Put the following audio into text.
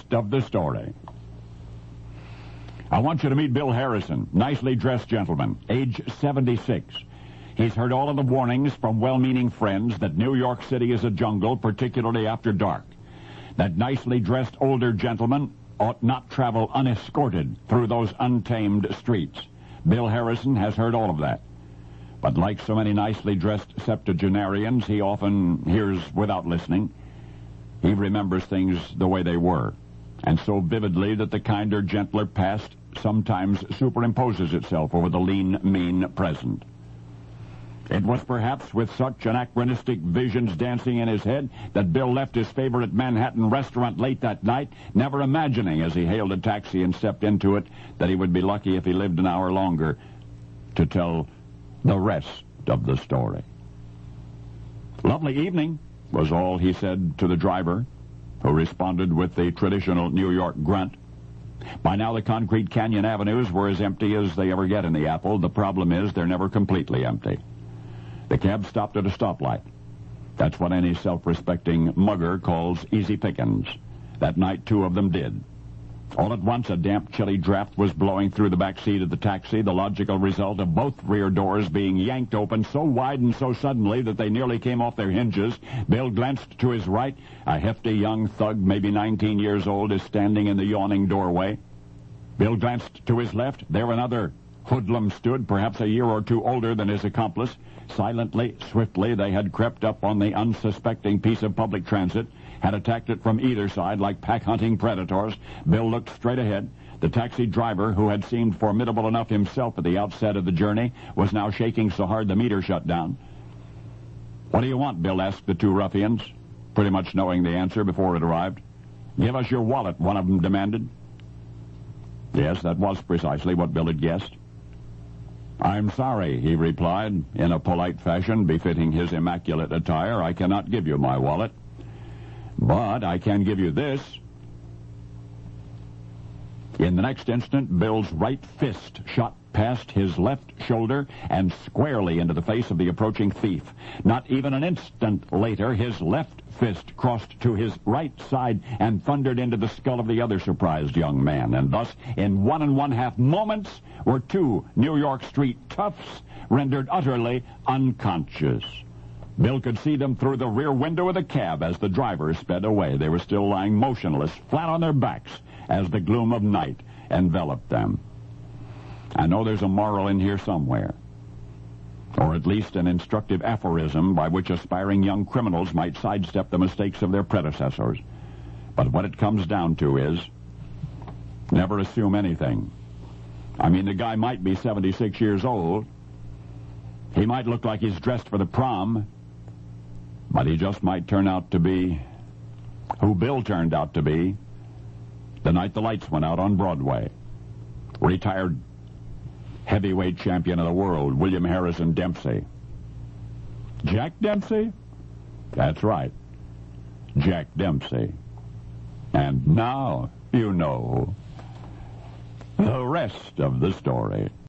rest of the story. I want you to meet Bill Harrison, nicely dressed gentleman, age 76. He's heard all of the warnings from well-meaning friends that New York City is a jungle, particularly after dark. That nicely dressed older gentleman ought not travel unescorted through those untamed streets. Bill Harrison has heard all of that. But like so many nicely dressed septuagenarians, he often hears without listening. He remembers things the way they were, and so vividly that the kinder, gentler past sometimes superimposes itself over the lean, mean present. It was perhaps with such anachronistic visions dancing in his head that Bill left his favorite Manhattan restaurant late that night, never imagining as he hailed a taxi and stepped into it that he would be lucky if he lived an hour longer to tell the rest of the story. "Lovely evening," was all he said to the driver, who responded with the traditional New York grunt. By now the concrete canyon avenues were as empty as they ever get in the Apple. The problem is they're never completely empty. The cab stopped at a stoplight. That's what any self-respecting mugger calls easy pickings. That night 2 of them did. All at once, a damp, chilly draft was blowing through the back seat of the taxi, the logical result of both rear doors being yanked open so wide and so suddenly that they nearly came off their hinges. Bill glanced to his right. A hefty young thug, maybe 19 years old, is standing in the yawning doorway. Bill glanced to his left. There another hoodlum stood, perhaps a year or 2 older than his accomplice. Silently, swiftly, they had crept up on the unsuspecting piece of public transit, had attacked it from either side like pack-hunting predators. Bill looked straight ahead. The taxi driver, who had seemed formidable enough himself at the outset of the journey, was now shaking so hard the meter shut down. "What do you want?" Bill asked the 2 ruffians, pretty much knowing the answer before it arrived. "Give us your wallet," one of them demanded. Yes, that was precisely what Bill had guessed. "I'm sorry," he replied, in a polite fashion befitting his immaculate attire. "I cannot give you my wallet. But I can give you this." In the next instant, Bill's right fist shot past his left shoulder and squarely into the face of the approaching thief. Not even an instant later, his left fist crossed to his right side and thundered into the skull of the other surprised young man. And thus, in 1 1/2 moments, were 2 New York street toughs rendered utterly unconscious. Bill could see them through the rear window of the cab as the driver sped away. They were still lying motionless, flat on their backs, as the gloom of night enveloped them. I know there's a moral in here somewhere, or at least an instructive aphorism by which aspiring young criminals might sidestep the mistakes of their predecessors. But what it comes down to is, never assume anything. I mean, the guy might be 76 years old. He might look like he's dressed for the prom. But he just might turn out to be who Bill turned out to be the night the lights went out on Broadway. Retired heavyweight champion of the world, William Harrison Dempsey. Jack Dempsey? That's right. Jack Dempsey. And now you know the rest of the story.